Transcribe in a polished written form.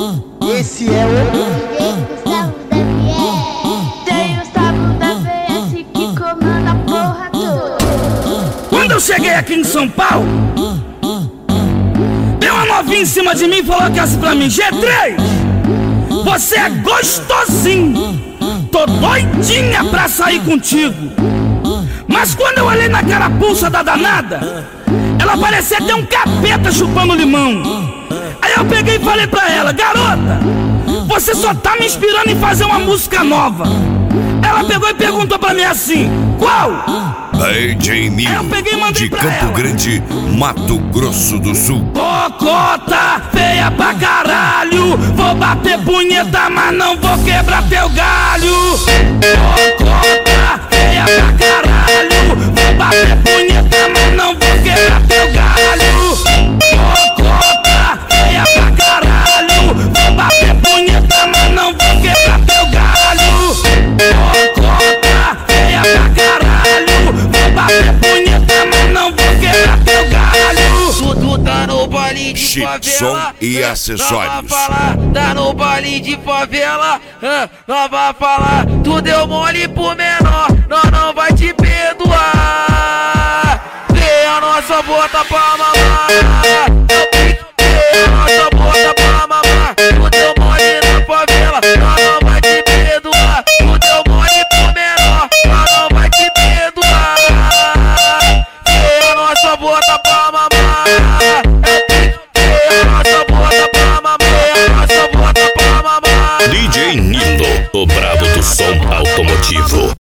Esse é o Gustavo da VS. Tem o Gustavo da VS que comanda a porra toda. Quando eu cheguei aqui em São Paulo, deu uma novinha em cima de mim e falou que assim pra mim: G3, você é gostosinho, tô doidinha pra sair contigo. Mas quando eu olhei na carapuça da danada, ela parecia ter um capeta chupando limão. Aí eu peguei e falei pra ela: garota, você só tá me inspirando em fazer uma música nova. Ela pegou e perguntou pra mim assim: qual? DJ Mil, de Campo Grande, Mato Grosso do Sul. Cocota, feia pra caralho, vou bater punheta, mas não vou quebrar teu galho. Cocota, feia pra caralho, vou bater punheta, mas não vou quebrar teu galho. Cocota, feia pra caralho, vou bater punheta, mas não vou quebrar teu galho. Cocota, feia pra caralho, vou bater punheta, mas não vou quebrar teu galho. Tu tá no baile de Chipson favela e acessórios. Tá no baile de favela, nós vai falar. Tu deu mole pro menor, nós não vai te perdoar. Vê a nossa bota pra mamar, vê a nossa bota